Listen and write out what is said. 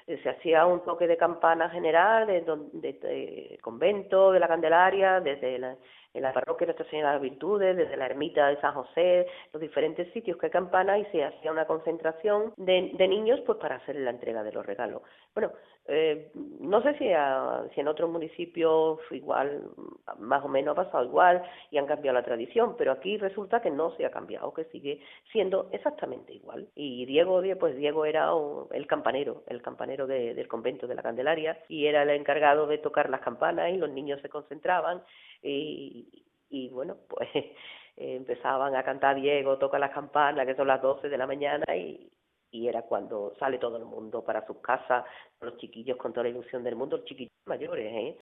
se hacía un toque de campana general desde el convento de la Candelaria, en la parroquia de Nuestra Señora de las Virtudes, desde la ermita de San José, los diferentes sitios que hay campana, y se hacía una concentración de niños pues para hacer la entrega de los regalos. Bueno, no sé si en otros municipios igual, más o menos ha pasado igual y han cambiado la tradición, pero aquí resulta que no se ha cambiado, que sigue siendo exactamente igual. Y Diego era el campanero del convento de la Candelaria, y era el encargado de tocar las campanas, y los niños se concentraban y bueno, pues empezaban a cantar Diego, toca las campanas, que son las 12 de la mañana, y era cuando sale todo el mundo para sus casas, los chiquillos con toda la ilusión del mundo, los chiquillos mayores,